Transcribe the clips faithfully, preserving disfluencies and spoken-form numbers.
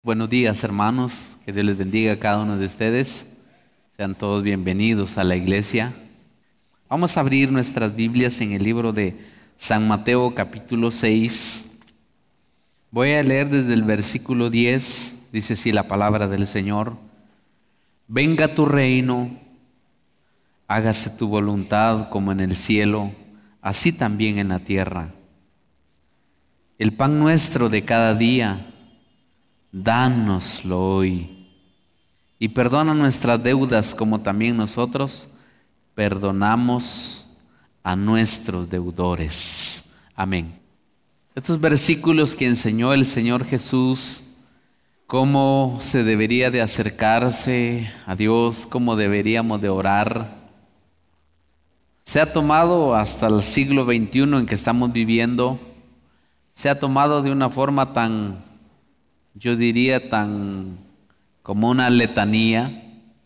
Buenos días, hermanos, que Dios les bendiga a cada uno de ustedes. Sean todos bienvenidos a la iglesia. Vamos a abrir nuestras Biblias en el libro de San Mateo capítulo seis. Voy a leer desde el versículo diez, dice así la palabra del Señor. Venga tu reino, hágase tu voluntad como en el cielo, así también en la tierra. El pan nuestro de cada día, dánoslo hoy, y perdona nuestras deudas como también nosotros perdonamos a nuestros deudores. Amén. Estos versículos que enseñó el Señor Jesús, cómo se debería de acercarse a Dios, cómo deberíamos de orar, se ha tomado hasta el siglo veintiuno en que estamos viviendo, se ha tomado de una forma tan, yo diría tan como una letanía,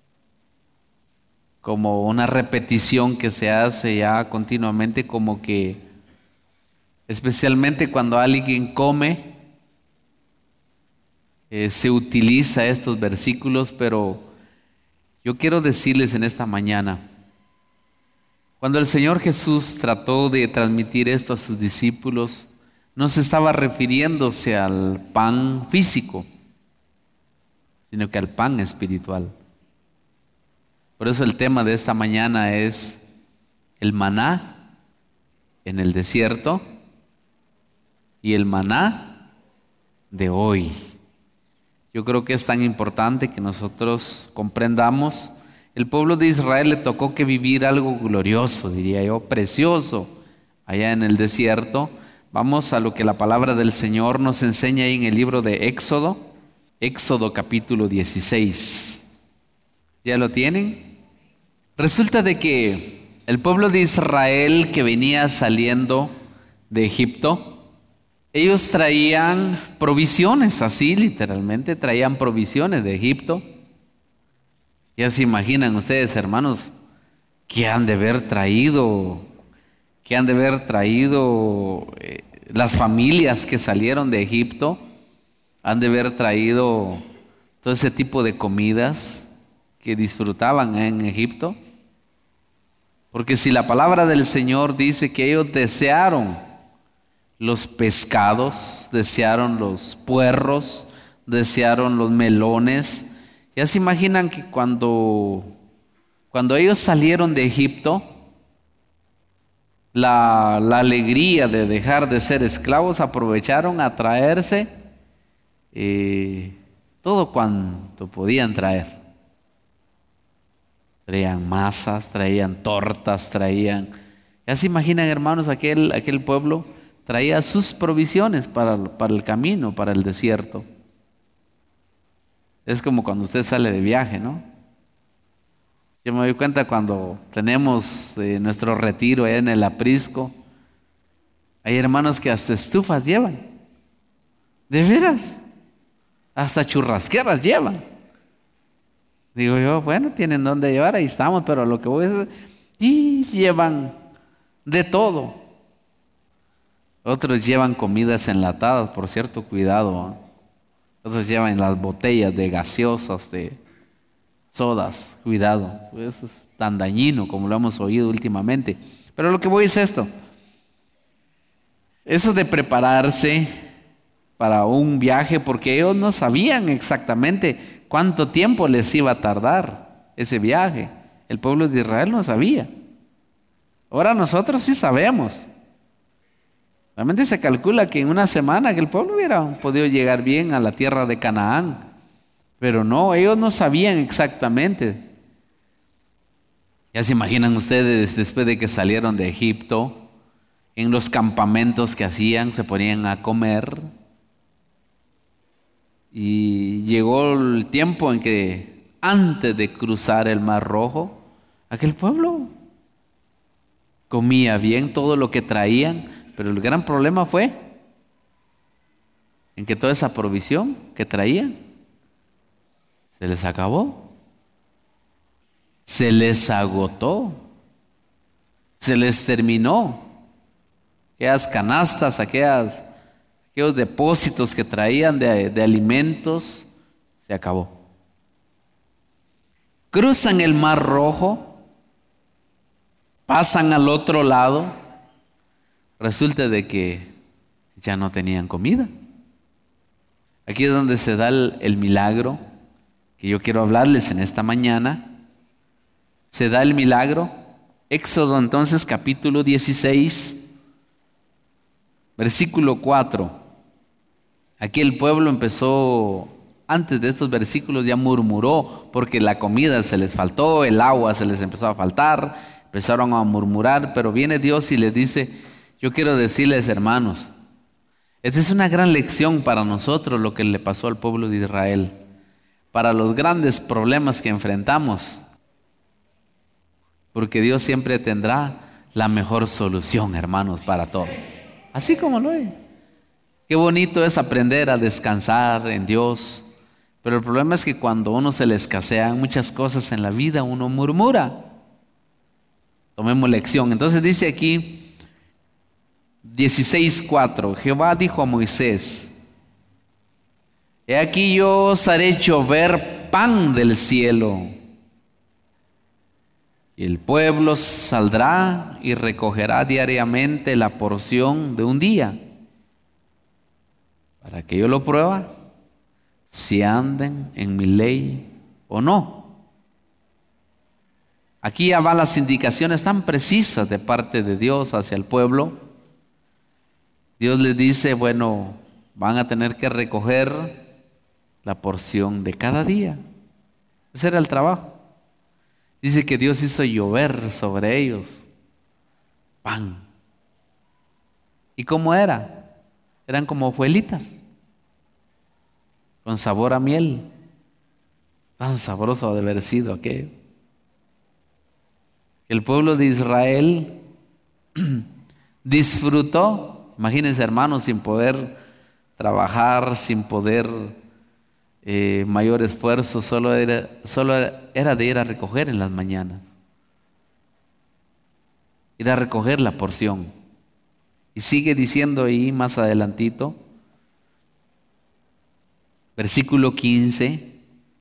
como una repetición que se hace ya continuamente, como que especialmente cuando alguien come, eh, se utiliza estos versículos, pero yo quiero decirles en esta mañana, cuando el Señor Jesús trató de transmitir esto a sus discípulos, no se estaba refiriéndose al pan físico, sino que al pan espiritual. Por eso el tema de esta mañana es el maná en el desierto y el maná de hoy. Yo creo que es tan importante que nosotros comprendamos. El pueblo de Israel le tocó que vivir algo glorioso, diría yo, precioso, allá en el desierto. Vamos a lo que la palabra del Señor nos enseña ahí en el libro de Éxodo, Éxodo capítulo dieciséis. ¿Ya lo tienen? Resulta de que el pueblo de Israel que venía saliendo de Egipto, ellos traían provisiones, así literalmente traían provisiones de Egipto. Ya se imaginan ustedes, hermanos, que han de haber traído, que han de haber traído eh, las familias que salieron de Egipto, han de haber traído todo ese tipo de comidas que disfrutaban en Egipto. Porque si la palabra del Señor dice que ellos desearon los pescados, desearon los puerros, desearon los melones, ya se imaginan que cuando, cuando ellos salieron de Egipto, La, la alegría de dejar de ser esclavos, aprovecharon a traerse eh, todo cuanto podían traer. Traían masas, traían tortas, traían... Ya se imaginan, hermanos, aquel, aquel pueblo traía sus provisiones para, para el camino, para el desierto. Es como cuando usted sale de viaje, ¿no? Yo me doy cuenta cuando tenemos eh, nuestro retiro allá en el Aprisco, hay hermanos que hasta estufas llevan. ¿De veras? Hasta churrasqueras llevan. Digo yo, bueno, tienen dónde llevar, ahí estamos, pero lo que voy es, y llevan de todo. Otros llevan comidas enlatadas, por cierto, cuidado, ¿eh? Otros llevan las botellas de gaseosas, de sodas, cuidado, eso es tan dañino como lo hemos oído últimamente. Pero lo que voy es esto, eso de prepararse para un viaje, porque ellos no sabían exactamente cuánto tiempo les iba a tardar ese viaje. El pueblo de Israel no sabía. Ahora nosotros sí sabemos. Realmente se calcula que en una semana que el pueblo hubiera podido llegar bien a la tierra de Canaán. Pero no, ellos no sabían exactamente. Ya se imaginan ustedes, después de que salieron de Egipto, en los campamentos que hacían, se ponían a comer. Y llegó el tiempo en que, antes de cruzar el Mar Rojo, aquel pueblo comía bien todo lo que traían, pero el gran problema fue en que toda esa provisión que traían se les acabó, se les agotó, se les terminó. Aquellas canastas, aquellas, aquellos depósitos que traían de, de alimentos, Se acabó. Cruzan el Mar Rojo, pasan al otro lado, resulta de que ya no tenían comida. Aquí es donde se da el, el milagro que yo quiero hablarles en esta mañana. Se da el milagro. Éxodo entonces capítulo dieciséis, versículo cuatro. Aquí el pueblo empezó, antes de estos versículos ya murmuró porque la comida se les faltó, el agua se les empezó a faltar, empezaron a murmurar, pero viene Dios y les dice, yo quiero decirles, hermanos, esta es una gran lección para nosotros lo que le pasó al pueblo de Israel, para los grandes problemas que enfrentamos, porque Dios siempre tendrá la mejor solución, hermanos, para todo. Así como lo es. Qué bonito es aprender a descansar en Dios, pero el problema es que cuando uno se le escasean muchas cosas en la vida, uno murmura. Tomemos lección. Entonces dice aquí, dieciséis cuatro, Jehová dijo a Moisés, he aquí yo os haré llover pan del cielo, y el pueblo saldrá y recogerá diariamente la porción de un día, para que yo lo prueba, si anden en mi ley o no. Aquí ya van las indicaciones tan precisas de parte de Dios hacia el pueblo. Dios les dice, bueno, van a tener que recoger la porción de cada día. Ese era el trabajo. Dice que Dios hizo llover sobre ellos pan. ¿Y cómo era? Eran como hojuelitas, con sabor a miel. Tan sabroso de haber sido aquello. El pueblo de Israel disfrutó, imagínense hermanos, sin poder trabajar, sin poder eh, mayor esfuerzo, solo era, solo era de ir a recoger en las mañanas. Ir a recoger la porción. Y sigue diciendo ahí más adelantito, versículo quince,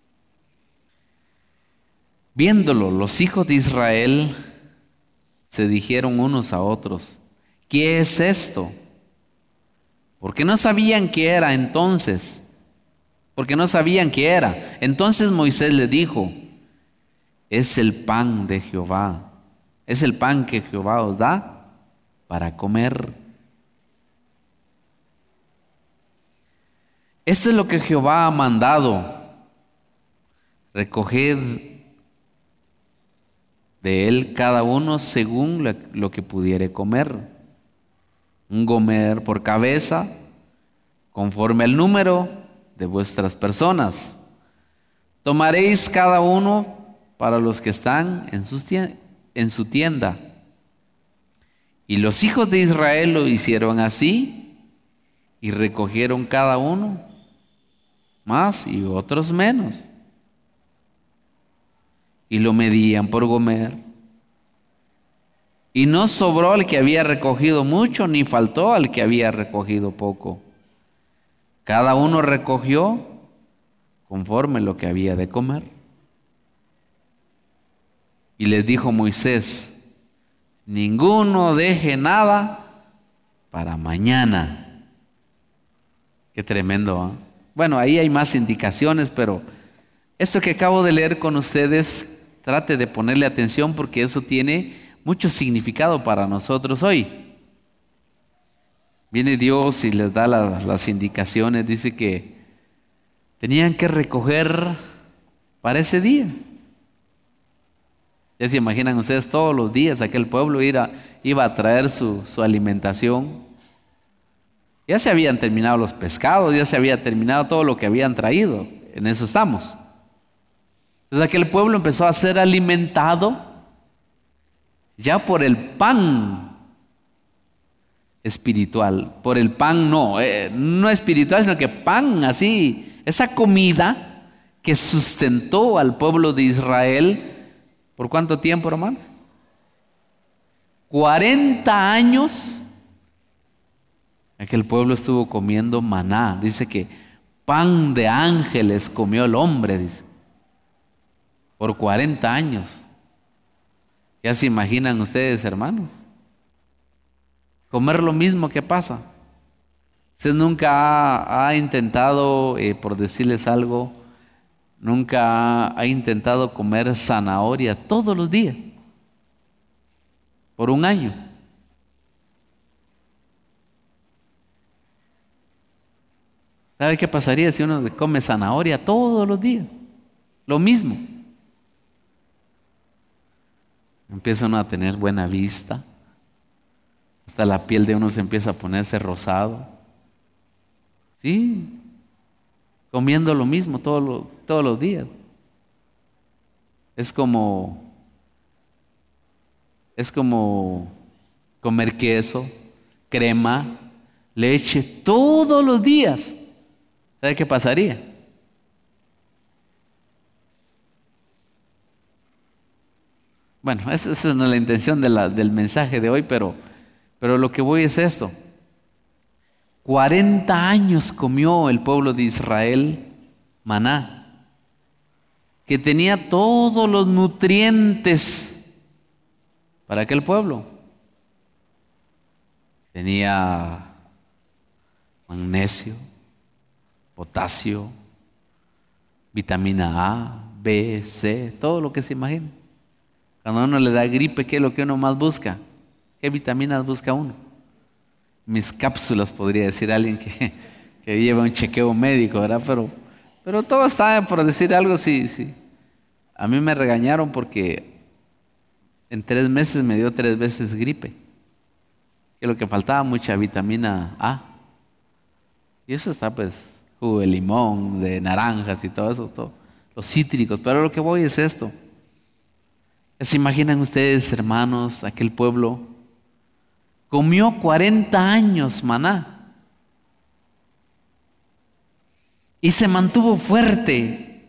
viéndolo, los hijos de Israel se dijeron unos a otros, ¿qué es esto? Porque no sabían qué era entonces, porque no sabían qué era. Entonces Moisés le dijo, es el pan de Jehová, es el pan que Jehová os da para comer. Esto es lo que Jehová ha mandado, recoged de él cada uno según lo que pudiere comer, un gomer por cabeza, conforme al número de vuestras personas. Tomaréis cada uno para los que están en, sus tien- en su tienda. Y los hijos de Israel lo hicieron así, y recogieron cada uno más y otros menos. Y lo medían por gomer. Y no sobró al que había recogido mucho, ni faltó al que había recogido poco. Cada uno recogió conforme lo que había de comer. Y les dijo Moisés, ninguno deje nada para mañana. Qué tremendo, ¿eh? Bueno, ahí hay más indicaciones, pero esto que acabo de leer con ustedes, trate de ponerle atención porque eso tiene mucho significado para nosotros hoy. Viene Dios y les da la, las indicaciones, dice que tenían que recoger para ese día. Ya se imaginan ustedes todos los días aquel pueblo iba, iba a traer su, su alimentación. Ya se habían terminado los pescados, ya se había terminado todo lo que habían traído. En eso estamos. Entonces aquel pueblo empezó a ser alimentado ya por el pan espiritual. Por el pan no, eh, no espiritual, sino que pan así. Esa comida que sustentó al pueblo de Israel. ¿Por cuánto tiempo, hermanos? cuarenta años. Aquel pueblo estuvo comiendo maná. Dice que Pan de ángeles comió el hombre, dice, por cuarenta años. ¿Ya se imaginan ustedes, hermanos? Comer lo mismo que pasa. Usted nunca ha, ha intentado, eh, por decirles algo, nunca ha, ha intentado comer zanahoria todos los días, por un año. ¿Sabe qué pasaría si uno come zanahoria todos los días? Lo mismo. Empieza uno a tener buena vista. Hasta la piel de uno se empieza a ponerse rosado. Sí. Comiendo lo mismo todos los, todos los días. Es como, es como comer queso, crema, leche todos los días. ¿Sabe qué pasaría? Bueno, esa, esa no es la intención de la, del mensaje de hoy, pero, pero lo que voy es esto. cuarenta años comió el pueblo de Israel maná, que tenía todos los nutrientes para aquel pueblo. Tenía magnesio, potasio, vitamina A, B, C, todo lo que se imagina. Cuando a uno le da gripe, ¿qué es lo que uno más busca? ¿Qué vitaminas busca uno? Mis cápsulas, podría decir alguien que, que lleva un chequeo médico, ¿verdad? Pero, pero todo está, por decir algo, sí, sí. A mí me regañaron porque en tres meses me dio tres veces gripe. Que lo que faltaba, mucha vitamina A. Y eso está, pues, jugo de limón, de naranjas y todo eso, todo, los cítricos. Pero lo que voy es esto. ¿Se imaginan ustedes, hermanos, aquel pueblo? Comió cuarenta años maná y se mantuvo fuerte,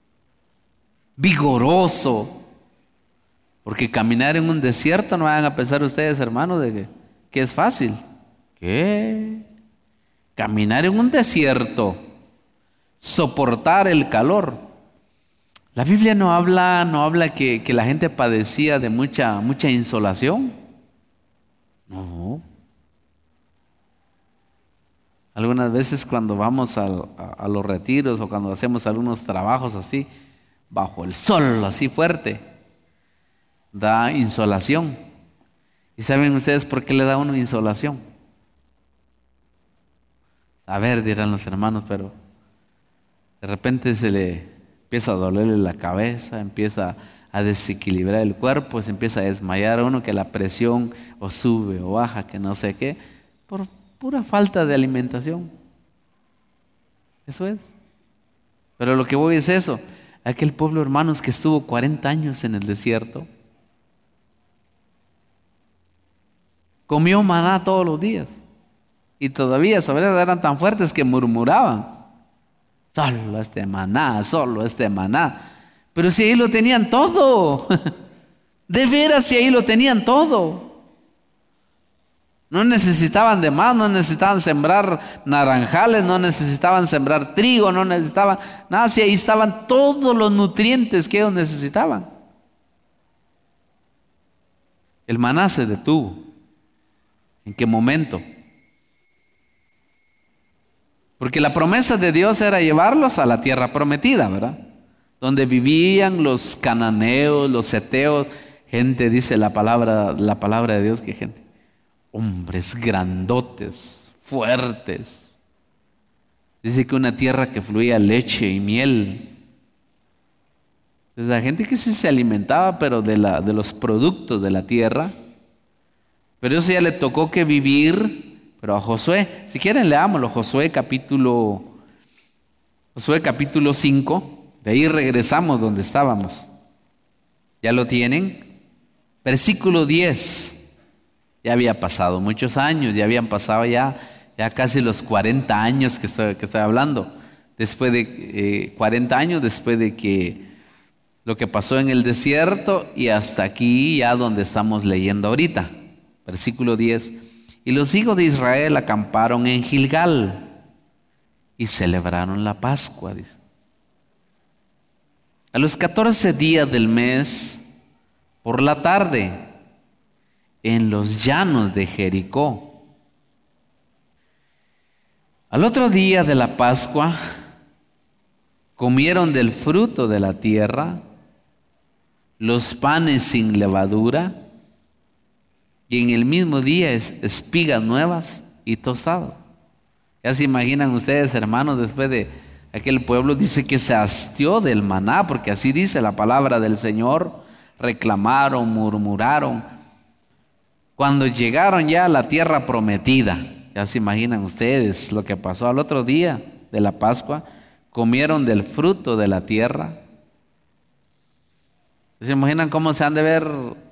vigoroso, porque caminar en un desierto, no vayan a pensar ustedes, hermanos, de que, que es fácil. ¿Qué? Caminar en un desierto, soportar el calor. La Biblia no habla, no habla que, que la gente padecía de mucha, mucha insolación. No. Algunas veces cuando vamos a, a, a los retiros o cuando hacemos algunos trabajos así, bajo el sol, así fuerte, da insolación. ¿Y saben ustedes por qué le da a uno insolación? A ver, dirán los hermanos, pero de repente se le empieza a dolerle la cabeza, empieza a desequilibrar el cuerpo, se empieza a desmayar a uno, que la presión o sube o baja, que no sé qué, por pura falta de alimentación. Eso es. Pero lo que voy es eso. Aquel pueblo, hermanos, que estuvo cuarenta años en el desierto, comió maná todos los días. Y todavía sobre eso eran tan fuertes que murmuraban. Solo este maná, solo este maná. Pero si ahí lo tenían todo. De veras, si ahí lo tenían todo. No necesitaban de más, no necesitaban sembrar naranjales, no necesitaban sembrar trigo, no necesitaban nada. Si ahí estaban todos los nutrientes que ellos necesitaban. El maná se detuvo. ¿En qué momento? Porque la promesa de Dios era llevarlos a la tierra prometida, ¿verdad? Donde vivían los cananeos, los heteos, gente, dice la palabra, la palabra de Dios, que gente, hombres grandotes, fuertes. Dice que una tierra que fluía leche y miel. Entonces, la gente que sí se alimentaba, pero de, la, de los productos de la tierra. Pero eso ya le tocó que vivir. Pero a Josué, si quieren leámoslo, Josué capítulo, Josué capítulo cinco, de ahí regresamos donde estábamos. ¿Ya lo tienen? Versículo diez. Ya había pasado muchos años, ya habían pasado ya, ya casi los cuarenta años que estoy, que estoy hablando. Después de eh, cuarenta años, después de que lo que pasó en el desierto y hasta aquí ya donde estamos leyendo ahorita. Versículo diez. Y los hijos de Israel acamparon en Gilgal y celebraron la Pascua, dice. A los catorce días del mes, por la tarde, en los llanos de Jericó. Al otro día de la Pascua, comieron del fruto de la tierra, los panes sin levadura, y en el mismo día es espigas nuevas y tostadas. Ya se imaginan ustedes, hermanos, después de aquel pueblo, dice que se hastió del maná, porque así dice la palabra del Señor. Reclamaron, murmuraron. Cuando llegaron ya a la tierra prometida, ya se imaginan ustedes lo que pasó al otro día de la Pascua, comieron del fruto de la tierra. ¿Se imaginan cómo se han de ver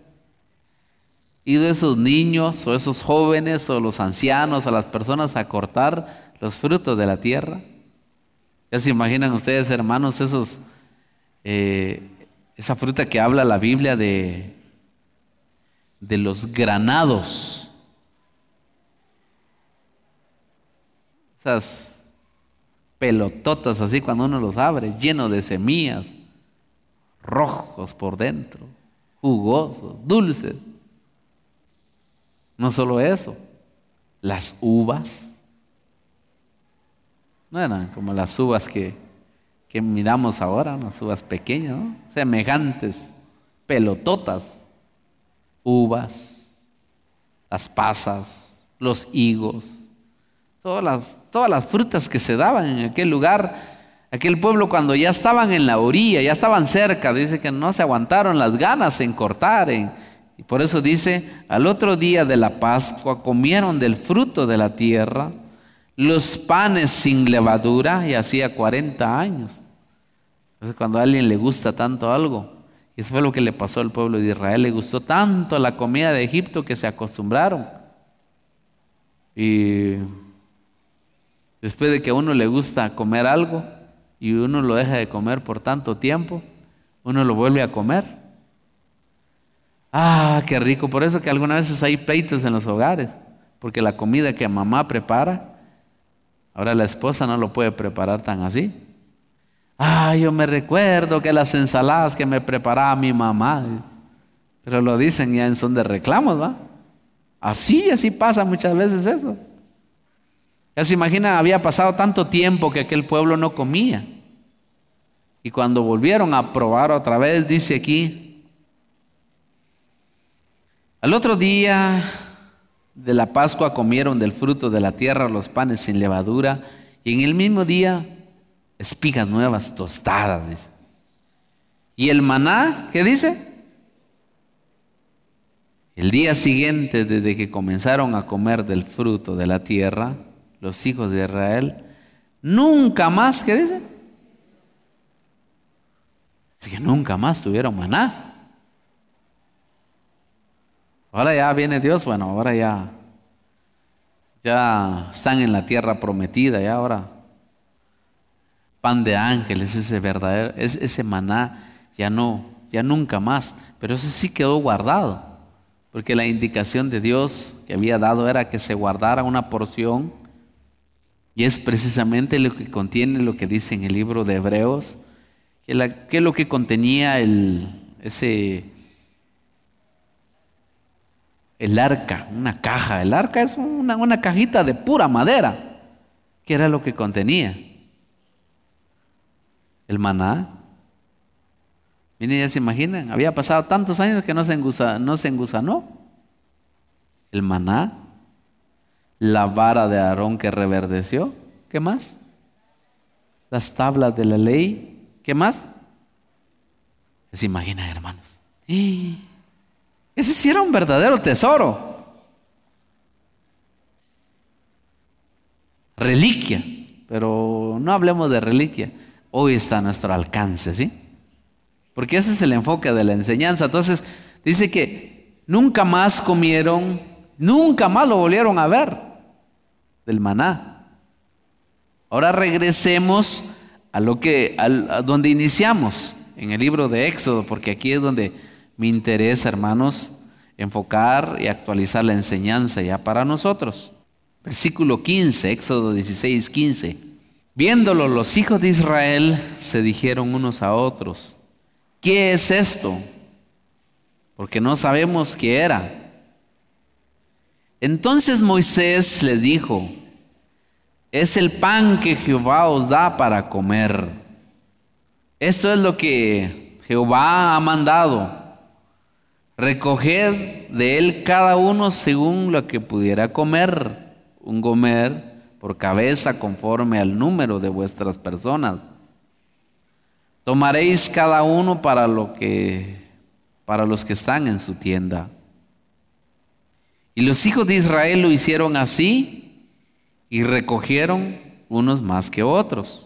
ido esos niños o esos jóvenes o los ancianos o las personas a cortar los frutos de la tierra? Ya se imaginan ustedes, hermanos, esos eh, esa fruta que habla la Biblia de, de los granados. Esas pelototas así cuando uno los abre, llenos de semillas, rojos por dentro, jugosos, dulces. No solo eso, las uvas. No eran como las uvas que, que miramos ahora, unas uvas pequeñas, ¿no? Semejantes, pelototas, uvas, las pasas, los higos, todas las, todas las frutas que se daban en aquel lugar. Aquel pueblo, cuando ya estaban en la orilla, ya estaban cerca, dice que no se aguantaron las ganas en cortar, en, y por eso dice, al otro día de la Pascua comieron del fruto de la tierra, los panes sin levadura, y hacía cuarenta años. Entonces, cuando a alguien le gusta tanto algo, y eso fue lo que le pasó al pueblo de Israel, le gustó tanto la comida de Egipto que se acostumbraron. Y después de que a uno le gusta comer algo y uno lo deja de comer por tanto tiempo, uno lo vuelve a comer. Ah, qué rico. Por eso que algunas veces hay pleitos en los hogares, porque la comida que mamá prepara, ahora la esposa no lo puede preparar tan así. Ah, yo me recuerdo que las ensaladas que me preparaba mi mamá, pero lo dicen ya en son de reclamos, ¿va? Así, así pasa muchas veces eso. Ya se imagina, había pasado tanto tiempo que aquel pueblo no comía. Y cuando volvieron a probar otra vez, dice aquí, al otro día de la Pascua comieron del fruto de la tierra los panes sin levadura, y en el mismo día espigas nuevas tostadas, dice. Y el maná, ¿qué dice? El día siguiente, desde que comenzaron a comer del fruto de la tierra, los hijos de Israel, nunca más, ¿qué dice? Así que nunca más tuvieron maná. Ahora ya viene Dios, bueno, ahora ya, ya están en la tierra prometida, ya ahora pan de ángeles, ese verdadero, ese maná, ya no, ya nunca más, pero eso sí quedó guardado, porque la indicación de Dios que había dado era que se guardara una porción, y es precisamente lo que contiene lo que dice en el libro de Hebreos, que, la, que es lo que contenía el, ese, el arca, una caja. El arca es una, una cajita de pura madera, que era lo que contenía el maná. Miren, ya se imaginan, había pasado tantos años que no se engusa, no se engusanó el maná, la vara de Aarón que reverdeció. ¿Qué más? Las tablas de la ley. ¿Qué más? Se imaginan, hermanos. Ese sí era un verdadero tesoro. Reliquia. Pero no hablemos de reliquia. Hoy está a nuestro alcance, ¿sí? Porque ese es el enfoque de la enseñanza. Entonces, dice que nunca más comieron, nunca más lo volvieron a ver del maná. Ahora regresemos a lo que, a, a donde iniciamos, en el libro de Éxodo, porque aquí es donde me interesa, hermanos, enfocar y actualizar la enseñanza ya para nosotros. Versículo quince, Éxodo dieciséis, quince. Viéndolo, los hijos de Israel se dijeron unos a otros: ¿qué es esto? Porque no sabemos qué era. Entonces Moisés les dijo: es el pan que Jehová os da para comer. Esto es lo que Jehová ha mandado. Recoged de él cada uno según lo que pudiera comer, un gomer por cabeza conforme al número de vuestras personas. Tomaréis cada uno para lo que para los que están en su tienda. Y los hijos de Israel lo hicieron así y recogieron unos más que otros.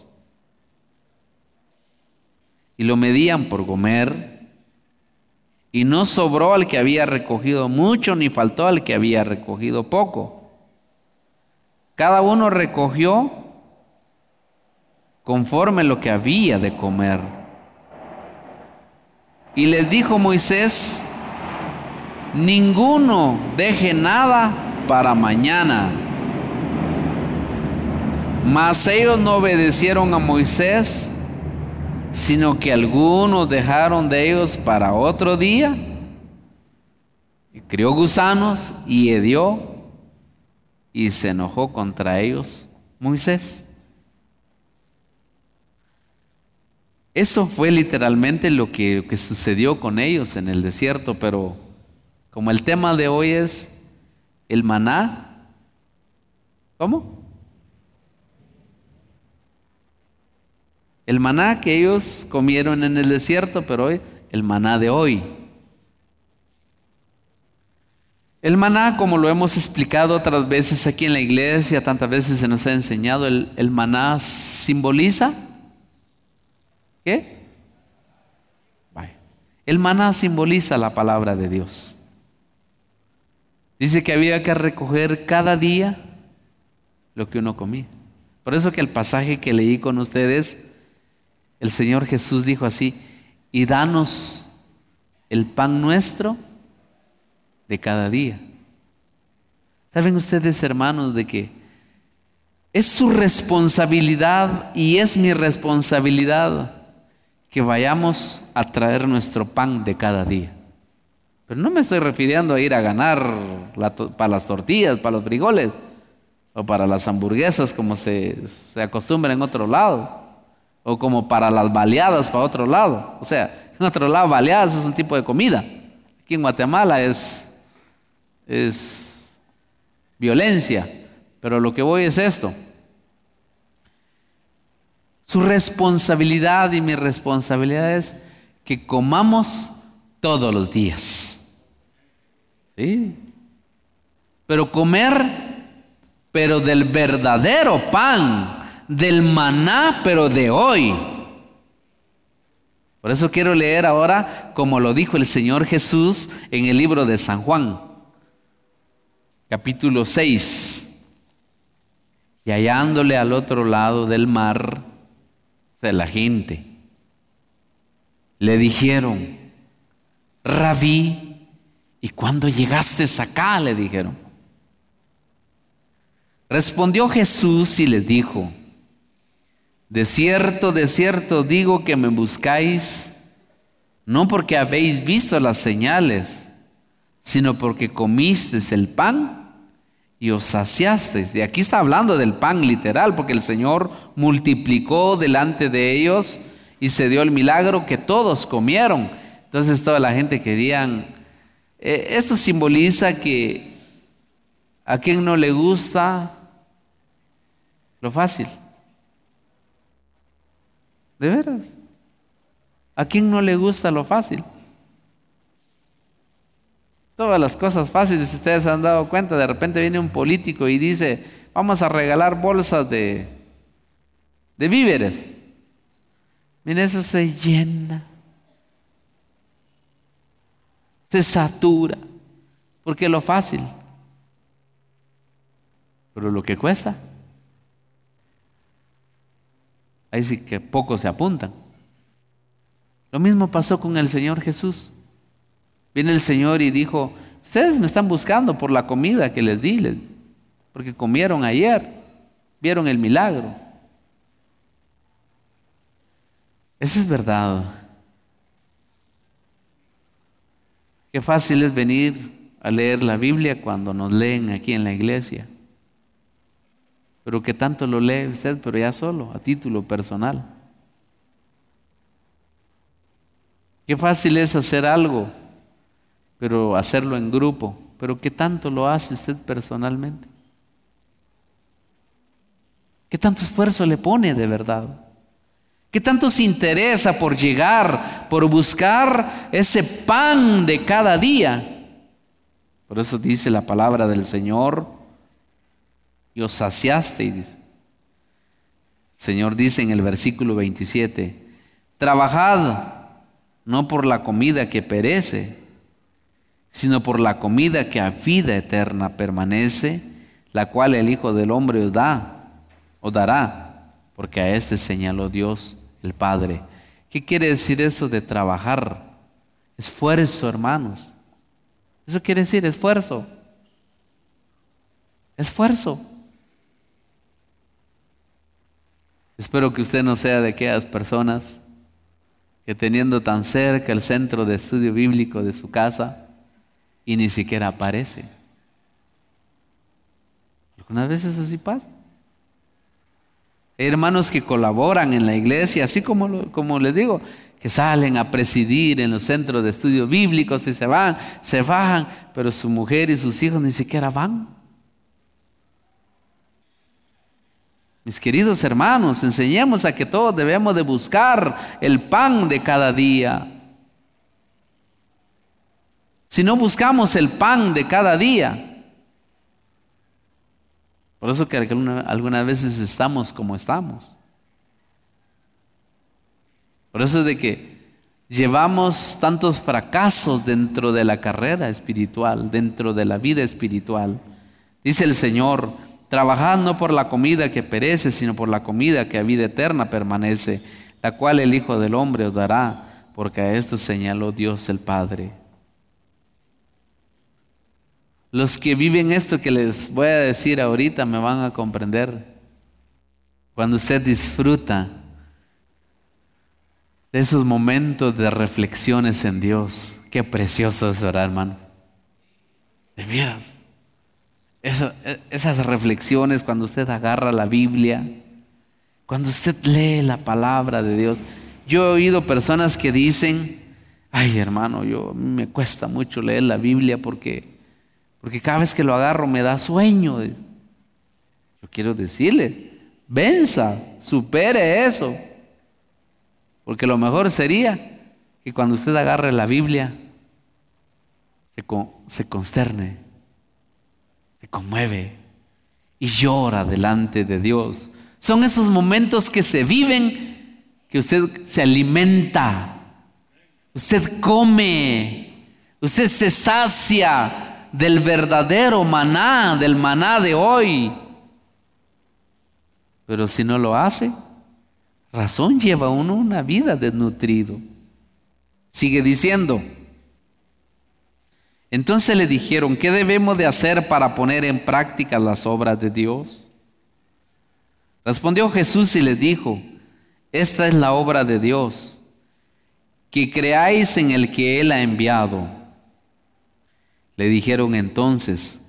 Y lo medían por gomer, y no sobró al que había recogido mucho, ni faltó al que había recogido poco. Cada uno recogió conforme lo que había de comer. Y les dijo Moisés: ninguno deje nada para mañana. Mas ellos no obedecieron a Moisés, sino que algunos dejaron de ellos para otro día. Y crió gusanos y hedió, y se enojó contra ellos Moisés. Eso fue literalmente lo que, lo que sucedió con ellos en el desierto, pero como el tema de hoy es el maná, ¿cómo? El maná que ellos comieron en el desierto, pero hoy, el maná de hoy. El maná, como lo hemos explicado otras veces aquí en la iglesia, tantas veces se nos ha enseñado, el, el maná simboliza, ¿qué? Vaya. El maná simboliza la palabra de Dios. Dice que había que recoger cada día lo que uno comía. Por eso que el pasaje que leí con ustedes, el Señor Jesús dijo así: y danos el pan nuestro de cada día. ¿Saben ustedes, hermanos, de que es su responsabilidad y es mi responsabilidad que vayamos a traer nuestro pan de cada día? Pero no me estoy refiriendo a ir a ganar la to- para las tortillas, para los frijoles o para las hamburguesas como se, se acostumbra en otro lado, o como para las baleadas para otro lado. O sea, en otro lado baleadas es un tipo de comida. Aquí en Guatemala es, es violencia. Pero lo que voy es esto: su responsabilidad y mi responsabilidad es que comamos todos los días. ¿Sí? Pero comer, pero del verdadero pan, del maná, pero de hoy. Por eso quiero leer ahora como lo dijo el Señor Jesús en el libro de San Juan, capítulo seis. Y hallándole al otro lado del mar, o sea, la gente, le dijeron: Rabí, ¿y cuándo llegaste acá?, le dijeron. Respondió Jesús y les dijo: de cierto, de cierto digo que me buscáis, no porque habéis visto las señales, sino porque comisteis el pan y os saciasteis. Y aquí está hablando del pan literal, porque el Señor multiplicó delante de ellos y se dio el milagro que todos comieron. Entonces toda la gente querían. Eh, esto simboliza que a quien no le gusta lo fácil. De veras. ¿A quién no le gusta lo fácil? Todas las cosas fáciles, si ustedes se han dado cuenta, de repente viene un político y dice: vamos a regalar bolsas de, de víveres. Miren, eso se llena, se satura, porque lo fácil. Pero lo que cuesta, ahí sí que pocos se apuntan. Lo mismo pasó con el Señor Jesús. Viene el Señor y dijo: ustedes me están buscando por la comida que les di, porque comieron ayer, vieron el milagro. Esa es verdad. Qué fácil es venir a leer la Biblia cuando nos leen aquí en la iglesia. Pero que tanto lo lee usted, pero ya solo, a título personal. Qué fácil es hacer algo, pero hacerlo en grupo. Pero ¿qué tanto lo hace usted personalmente? ¿Qué tanto esfuerzo le pone de verdad? ¿Qué tanto se interesa por llegar, por buscar ese pan de cada día? Por eso dice la palabra del Señor, y os saciasteis. El Señor dice en el versículo veintisiete, trabajad no por la comida que perece, sino por la comida que a vida eterna permanece, la cual el Hijo del Hombre os da, os dará, porque a este señaló Dios el Padre. ¿Qué quiere decir eso de trabajar? Esfuerzo, hermanos. Eso quiere decir esfuerzo. Esfuerzo. Espero que usted no sea de aquellas personas que teniendo tan cerca el centro de estudio bíblico de su casa y ni siquiera aparece. Algunas veces así pasa. Hay hermanos que colaboran en la iglesia, así como, lo, como les digo, que salen a presidir en los centros de estudio bíblicos y se van, se bajan, pero su mujer y sus hijos ni siquiera van. Mis queridos hermanos, enseñemos a que todos debemos de buscar el pan de cada día. Si no buscamos el pan de cada día, por eso que alguna, algunas veces estamos como estamos. Por eso es de que llevamos tantos fracasos dentro de la carrera espiritual, dentro de la vida espiritual. Dice el Señor, trabajad no por la comida que perece, sino por la comida que a vida eterna permanece, la cual el Hijo del Hombre os dará, porque a esto señaló Dios el Padre. Los que viven esto que les voy a decir ahorita me van a comprender. Cuando usted disfruta de esos momentos de reflexiones en Dios, qué precioso es orar, hermanos. De veras. Esa, esas reflexiones cuando usted agarra la Biblia, cuando usted lee la palabra de Dios. Yo he oído personas que dicen, ay hermano, yo me cuesta mucho leer la Biblia porque Porque cada vez que lo agarro me da sueño. Yo quiero decirle, venza, supere eso. Porque lo mejor sería que cuando usted agarre la Biblia, se, con, se consterne, se conmueve y llora delante de Dios. Son esos momentos que se viven, que usted se alimenta, usted come, usted se sacia del verdadero maná, del maná de hoy. Pero si no lo hace, razón lleva uno una vida desnutrido. Sigue diciendo, entonces le dijeron, ¿qué debemos de hacer para poner en práctica las obras de Dios? Respondió Jesús y les dijo, esta es la obra de Dios, que creáis en el que Él ha enviado. Le dijeron entonces,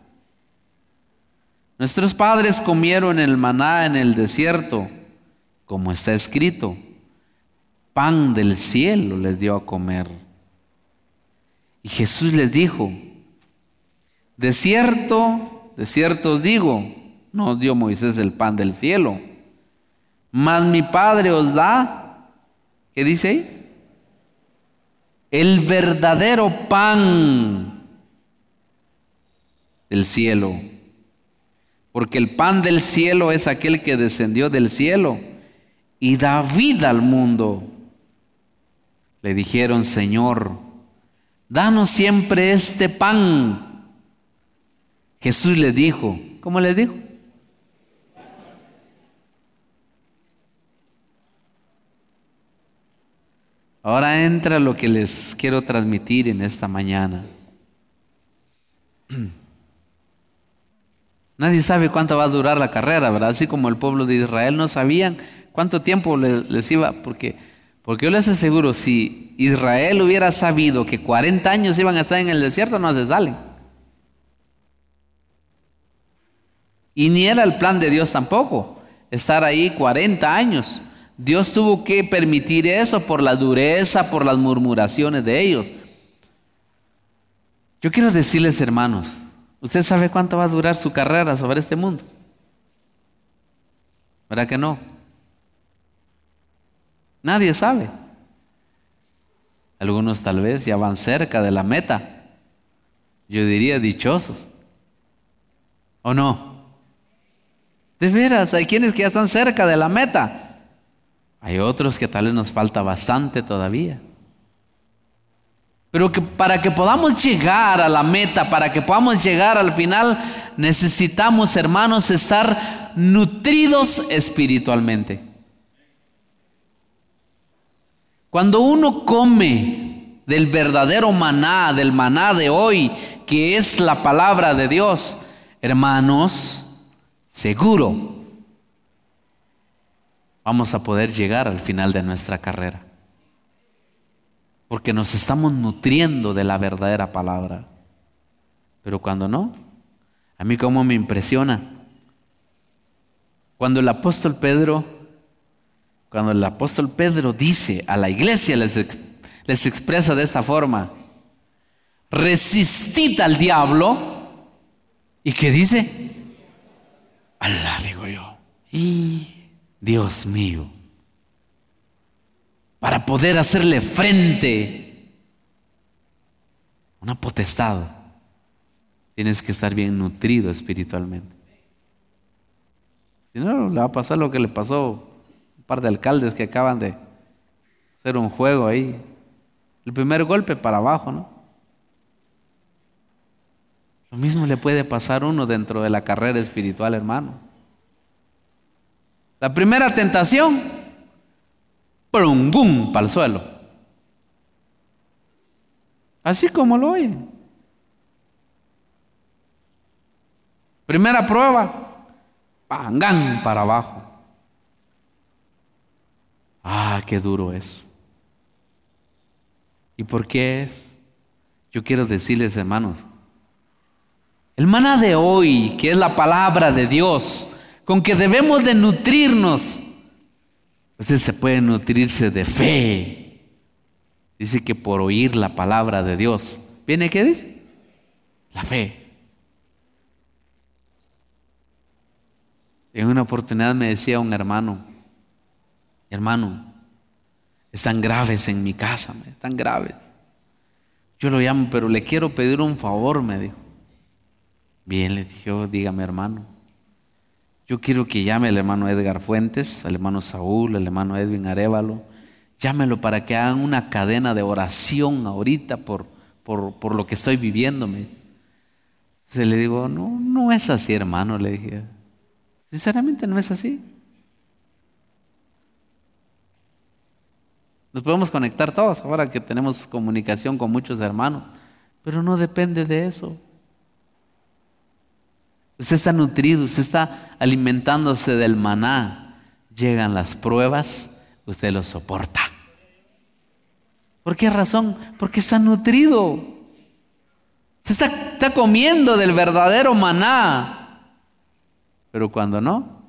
nuestros padres comieron el maná en el desierto, como está escrito, pan del cielo les dio a comer. Y Jesús les dijo, de cierto, de cierto os digo, no os dio Moisés el pan del cielo, mas mi Padre os da, ¿qué dice ahí? El verdadero pan del cielo, porque el pan del cielo es aquel que descendió del cielo y da vida al mundo. Le dijeron, Señor, danos siempre este pan. Jesús le dijo, ¿cómo le dijo? Ahora entra lo que les quiero transmitir en esta mañana. Nadie sabe cuánto va a durar la carrera, ¿verdad? Así como el pueblo de Israel no sabían cuánto tiempo les, les iba, porque Porque yo les aseguro, si Israel hubiera sabido que cuarenta años iban a estar en el desierto, no se salen. Y ni era el plan de Dios tampoco, estar ahí cuarenta años. Dios tuvo que permitir eso por la dureza, por las murmuraciones de ellos. Yo quiero decirles, hermanos, ¿usted sabe cuánto va a durar su carrera sobre este mundo? ¿Verdad que no? Nadie sabe. Algunos tal vez ya van cerca de la meta. Yo diría dichosos. ¿O no? De veras, hay quienes que ya están cerca de la meta. Hay otros que tal vez nos falta bastante todavía. Pero que para que podamos llegar a la meta, para que podamos llegar al final, necesitamos, hermanos, estar nutridos espiritualmente. Cuando uno come del verdadero maná, del maná de hoy, que es la palabra de Dios, hermanos, seguro vamos a poder llegar al final de nuestra carrera. Porque nos estamos nutriendo de la verdadera palabra. Pero cuando no, a mí como me impresiona. Cuando el apóstol Pedro... Cuando el apóstol Pedro dice a la iglesia, les, les expresa de esta forma: resistid al diablo. ¿Y qué dice? Alá, digo yo. Y Dios mío, para poder hacerle frente a una potestad, tienes que estar bien nutrido espiritualmente. Si no, le va a pasar lo que le pasó un par de alcaldes que acaban de hacer un juego ahí. El primer golpe para abajo, ¿no? Lo mismo le puede pasar a uno dentro de la carrera espiritual, hermano. La primera tentación, ¡prum! ¡Bum! Para el suelo. Así como lo oyen. Primera prueba, ¡pangán! Para abajo. Ah, qué duro es. ¿Y por qué es? Yo quiero decirles, hermanos, el maná de hoy, que es la palabra de Dios, con que debemos de nutrirnos. Usted se puede nutrirse de fe. Dice que por oír la palabra de Dios. ¿Viene qué dice? La fe. En una oportunidad me decía un hermano: hermano, están graves en mi casa, están graves. Yo lo llamo, pero le quiero pedir un favor, me dijo. Bien, le dije, oh, dígame, hermano. Yo quiero que llame al hermano Edgar Fuentes, al hermano Saúl, al hermano Edwin Arévalo. Llámelo para que hagan una cadena de oración ahorita por, por, por lo que estoy viviendo. Se le digo, no, no es así, hermano, le dije. Sinceramente no es así. Nos podemos conectar todos ahora que tenemos comunicación con muchos hermanos, pero no depende de eso. Usted está nutrido, usted está alimentándose del maná. Llegan las pruebas, usted los soporta. ¿Por qué razón? Porque está nutrido. Se está, está comiendo del verdadero maná. Pero cuando no,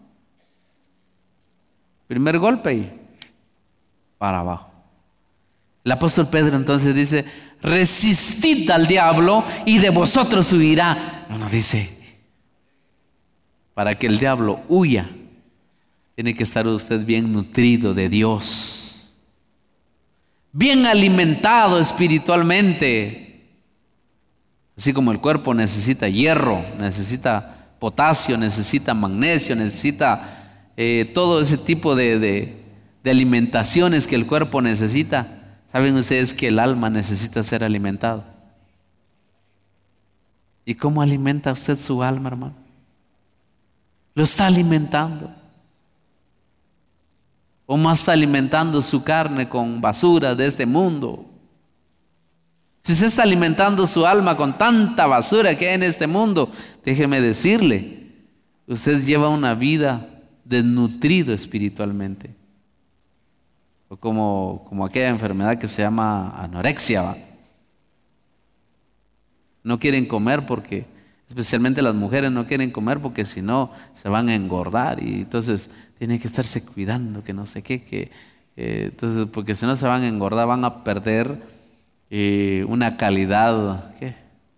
primer golpe y para abajo. El apóstol Pedro entonces dice: resistid al diablo y de vosotros huirá. Uno dice, para que el diablo huya, tiene que estar usted bien nutrido de Dios, bien alimentado espiritualmente. Así como el cuerpo necesita hierro, necesita potasio, necesita magnesio, necesita eh, todo ese tipo de, de, de alimentaciones que el cuerpo necesita. ¿Saben ustedes que el alma necesita ser alimentado? ¿Y cómo alimenta usted su alma, hermano? Lo está alimentando. ¿O más está alimentando su carne con basura de este mundo? Si usted está alimentando su alma con tanta basura que hay en este mundo, déjeme decirle, usted lleva una vida desnutrido espiritualmente. O como, como aquella enfermedad que se llama anorexia, ¿va? No quieren comer porque, especialmente las mujeres no quieren comer porque si no se van a engordar y entonces tienen que estarse cuidando, que no sé qué, que eh, entonces porque si no se van a engordar, van a perder eh, una calidad, ¿qué?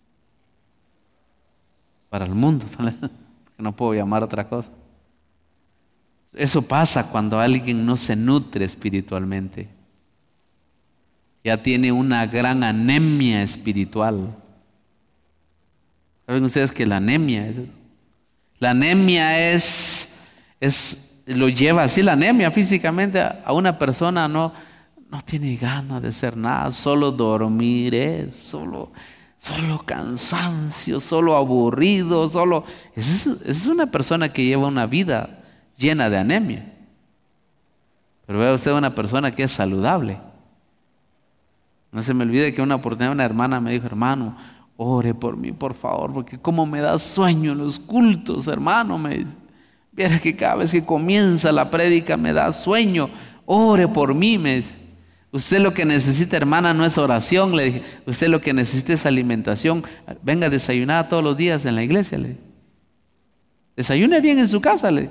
Para el mundo, que no puedo llamar otra cosa. Eso pasa cuando alguien no se nutre espiritualmente. Ya tiene una gran anemia espiritual. ¿Saben ustedes que la anemia, la anemia es, es lo lleva así, la anemia físicamente a una persona no, no tiene ganas de hacer nada, solo dormir es, solo, solo cansancio, solo aburrido, solo. Esa es, es una persona que lleva una vida llena de anemia. Pero vea usted una persona que es saludable. No se me olvide que una oportunidad una hermana me dijo: hermano, ore por mí, por favor, porque como me da sueño en los cultos, hermano, me dice. Viera que cada vez que comienza la prédica me da sueño. Ore por mí, me dice. Usted lo que necesita, hermana, no es oración, le dije. Usted lo que necesita es alimentación. Venga a desayunar todos los días en la iglesia, le dije. Desayune bien en su casa, le dije.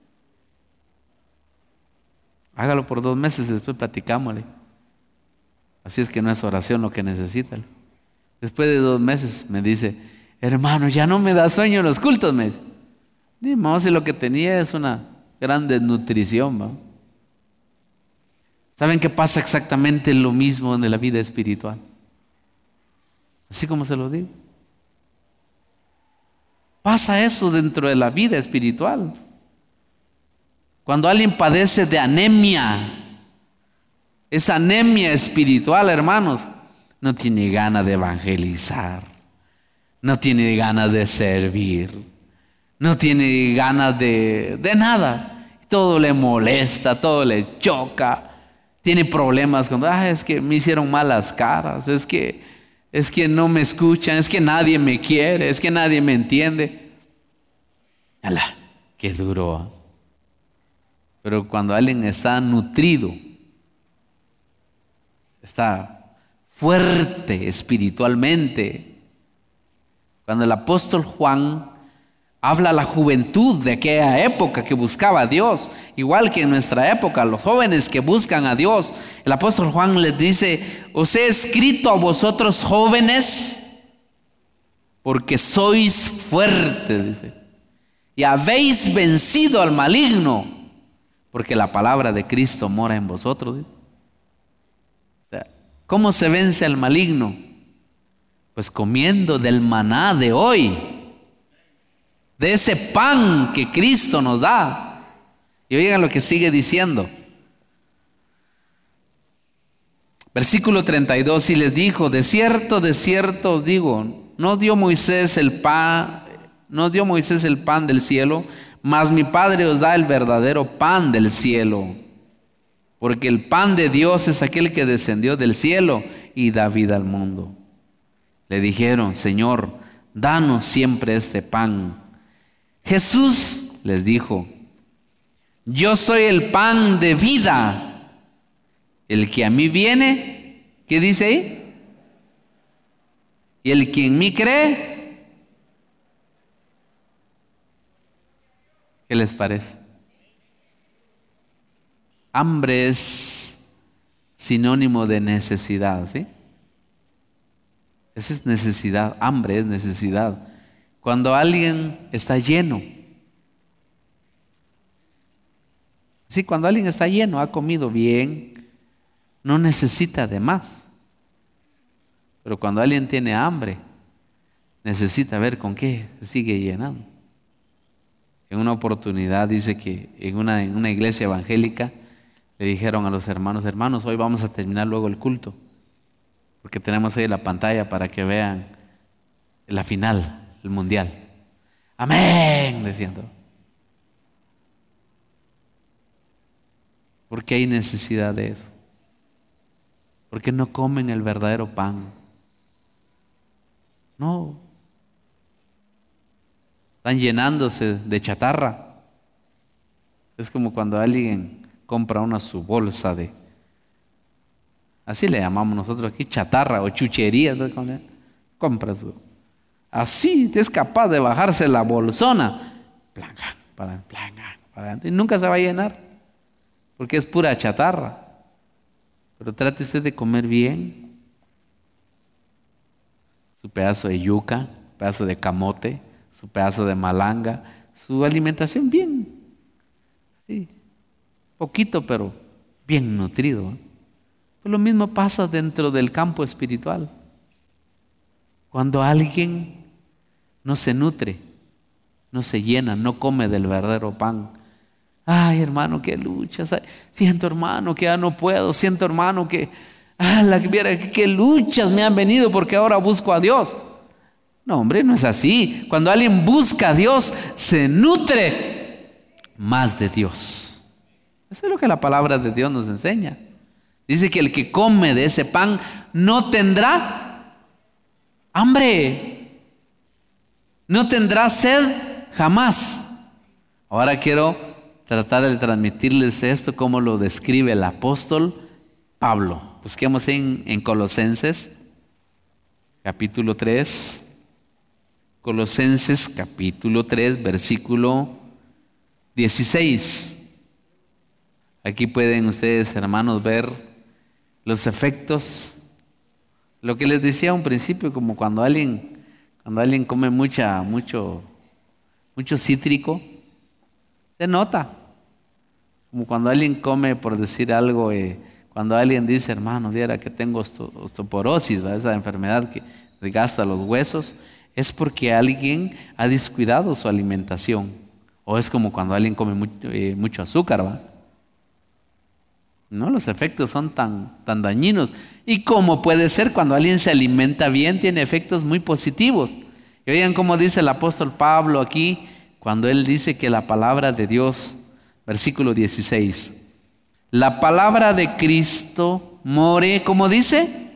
Hágalo por dos meses y después platicámosle. Así es que no es oración lo que necesita. Después de dos meses me dice: hermano, ya no me da sueño en los cultos, me dice. Ni modo, si lo que tenía es una gran desnutrición, ¿va? ¿Saben que pasa exactamente lo mismo en la vida espiritual? Así como se lo digo. Pasa eso dentro de la vida espiritual. Cuando alguien padece de anemia, esa anemia espiritual, hermanos, no tiene ganas de evangelizar, no tiene ganas de servir, no tiene ganas de, de nada. Todo le molesta, todo le choca. Tiene problemas cuando, ah, es que me hicieron malas caras, es que, es que no me escuchan, es que nadie me quiere, es que nadie me entiende. ¡Hala! ¡Qué duro! Pero cuando alguien está nutrido, está fuerte espiritualmente, cuando el apóstol Juan habla a la juventud de aquella época que buscaba a Dios, igual que en nuestra época, los jóvenes que buscan a Dios, el apóstol Juan les dice: os he escrito a vosotros jóvenes porque sois fuertes, dice, y habéis vencido al maligno, porque la palabra de Cristo mora en vosotros. Dice. O sea, ¿cómo se vence al maligno? Pues comiendo del maná de hoy, de ese pan que Cristo nos da. Y oigan lo que sigue diciendo. Versículo treinta y dos, y les dijo: de cierto, de cierto os digo, no dio Moisés el pan, no dio Moisés el pan del cielo, mas mi Padre os da el verdadero pan del cielo. Porque el pan de Dios es aquel que descendió del cielo y da vida al mundo. Le dijeron: Señor, danos siempre este pan. Jesús les dijo: yo soy el pan de vida. El que a mí viene, ¿qué dice ahí? Y el que en mí cree, ¿qué les parece? Hambre es sinónimo de necesidad, ¿sí? Esa es necesidad, hambre es necesidad. Cuando alguien está lleno, sí, cuando alguien está lleno, ha comido bien, no necesita de más. Pero cuando alguien tiene hambre, necesita ver con qué se sigue llenando. En una oportunidad dice que en una, en una iglesia evangélica le dijeron a los hermanos: hermanos, hoy vamos a terminar luego el culto, porque tenemos ahí la pantalla para que vean la final, el mundial. Amén, decían todos. ¿Por qué hay necesidad de eso? ¿Por qué no comen el verdadero pan? No. Están llenándose de chatarra. Es como cuando alguien compra una su bolsa de, Así le llamamos nosotros aquí, chatarra o chuchería. Compra su. Así es capaz de bajarse la bolsona. Blanca, para, blanca, para, y nunca se va a llenar, porque es pura chatarra. Pero trate usted de comer bien. Su pedazo de yuca, pedazo de camote, su pedazo de malanga, su alimentación bien. Sí, poquito, pero bien nutrido. Pues lo mismo pasa dentro del campo espiritual. Cuando alguien no se nutre, no se llena, no come del verdadero pan. Ay, hermano, qué luchas. Ay, siento, hermano, que ya no puedo. Siento, hermano, que ah, la, viera, qué luchas me han venido porque ahora busco a Dios. No, hombre, no es así. Cuando alguien busca a Dios, se nutre más de Dios. Eso es lo que la palabra de Dios nos enseña. Dice que el que come de ese pan no tendrá hambre, no tendrá sed jamás. Ahora quiero tratar de transmitirles esto como lo describe el apóstol Pablo. Busquemos en, en Colosenses capítulo tres. Colosenses capítulo tres, versículo dieciséis. Aquí pueden ustedes, hermanos, ver los efectos. Lo que les decía a un principio, como cuando alguien, cuando alguien come mucha, mucho, mucho cítrico, se nota. Como cuando alguien come, por decir algo, eh, cuando alguien dice, hermano, viera que tengo osteoporosis, ¿verdad? Esa enfermedad que desgasta los huesos, es porque alguien ha descuidado su alimentación. O es como cuando alguien come mucho, eh, mucho azúcar, ¿va? No, los efectos son tan, tan dañinos. Y como puede ser cuando alguien se alimenta bien, tiene efectos muy positivos. Y oigan cómo dice el apóstol Pablo aquí, cuando él dice que la palabra de Dios, versículo dieciséis, la palabra de Cristo more, ¿cómo dice?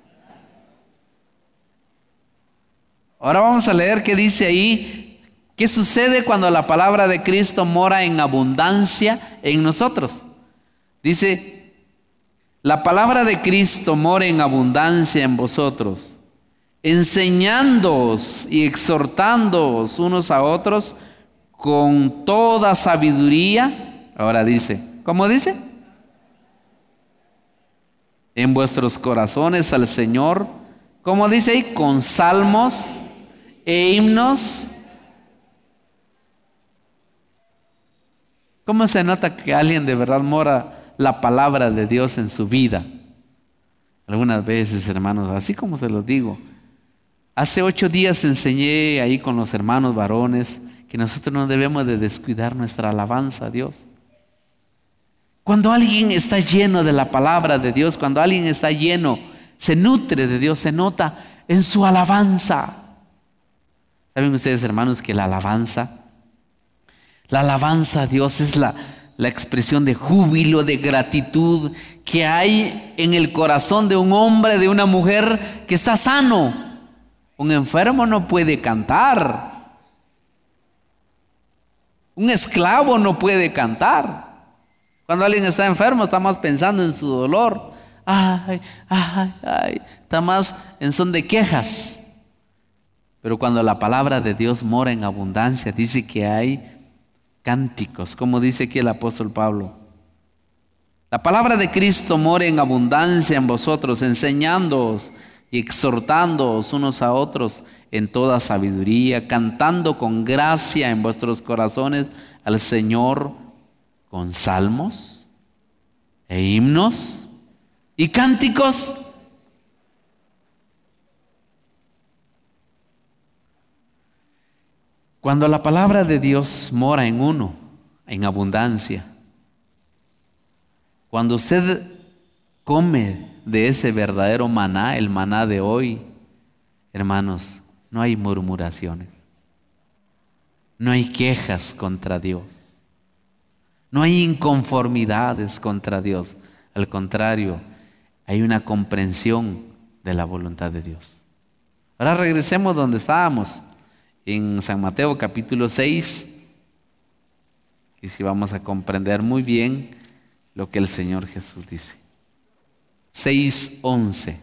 Ahora vamos a leer qué dice ahí, qué sucede cuando la palabra de Cristo mora en abundancia en nosotros. Dice, la palabra de Cristo mora en abundancia en vosotros, enseñándoos y exhortándoos unos a otros con toda sabiduría. Ahora dice, ¿cómo dice? En vuestros corazones al Señor, ¿cómo dice ahí? Con salmos e himnos. ¿Cómo se nota que alguien de verdad mora la palabra de Dios en su vida? Algunas veces, hermanos, así como se los digo, hace ocho días enseñé ahí con los hermanos varones que nosotros no debemos de descuidar nuestra alabanza a Dios. Cuando alguien está lleno de la palabra de Dios, cuando alguien está lleno, se nutre de Dios, se nota en su alabanza. ¿Saben ustedes, hermanos, que la alabanza, la alabanza a Dios es la, la expresión de júbilo, de gratitud que hay en el corazón de un hombre, de una mujer que está sano? Un enfermo no puede cantar. Un esclavo no puede cantar. Cuando alguien está enfermo, está más pensando en su dolor. Ay, ay, ay. Está más en son de quejas. Pero cuando la palabra de Dios mora en abundancia, dice que hay cánticos, como dice aquí el apóstol Pablo. La palabra de Cristo mora en abundancia en vosotros, enseñándoos y exhortándoos unos a otros en toda sabiduría, cantando con gracia en vuestros corazones al Señor con salmos e himnos y cánticos. Cuando la palabra de Dios mora en uno, en abundancia, cuando usted come de ese verdadero maná, el maná de hoy, hermanos, no hay murmuraciones, no hay quejas contra Dios, no hay inconformidades contra Dios. Al contrario, hay una comprensión de la voluntad de Dios. Ahora regresemos donde estábamos, en San Mateo capítulo seis, y si vamos a comprender muy bien lo que el Señor Jesús dice. seis once.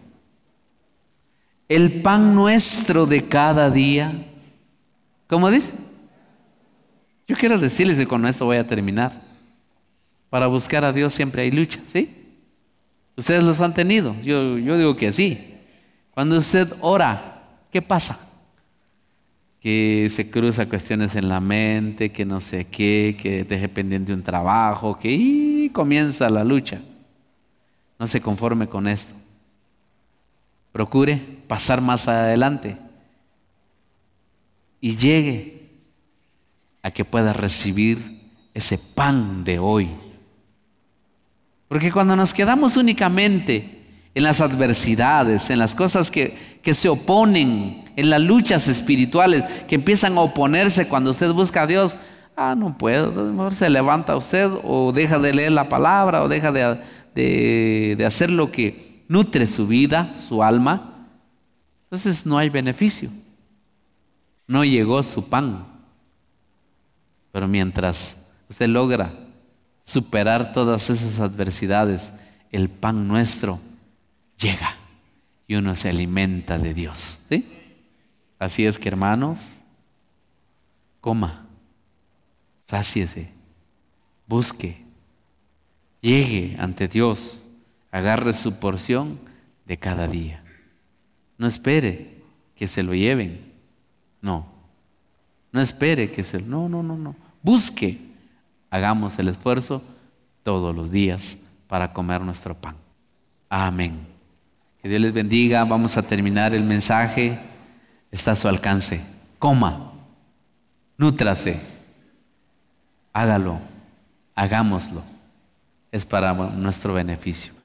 El pan nuestro de cada día. ¿Cómo dice? Yo quiero decirles que con esto voy a terminar. Para buscar a Dios siempre hay lucha, ¿sí? Ustedes los han tenido. Yo, yo digo que sí. Cuando usted ora, ¿qué pasa? Que se cruza cuestiones en la mente, que no sé qué, que deje pendiente un trabajo, que y comienza la lucha. No se conforme con esto. Procure pasar más adelante y llegue a que pueda recibir ese pan de hoy. Porque cuando nos quedamos únicamente en las adversidades, en las cosas que, que se oponen, en las luchas espirituales que empiezan a oponerse cuando usted busca a Dios, ah, no puedo, a lo mejor se levanta usted o deja de leer la palabra o deja de, de, de hacer lo que nutre su vida, su alma. Entonces no hay beneficio. No llegó su pan. Pero mientras usted logra superar todas esas adversidades, el pan nuestro llega y uno se alimenta de Dios, ¿sí? Así es que, hermanos, coma, sáciese, busque, llegue ante Dios, agarre su porción de cada día. No espere que se lo lleven. No. No espere que se... No, no, no, no. Busque. Hagamos el esfuerzo todos los días para comer nuestro pan. Amén. Que Dios les bendiga. Vamos a terminar el mensaje. Está a su alcance. Coma. Nútrase. Hágalo. Hagámoslo. Es para nuestro beneficio.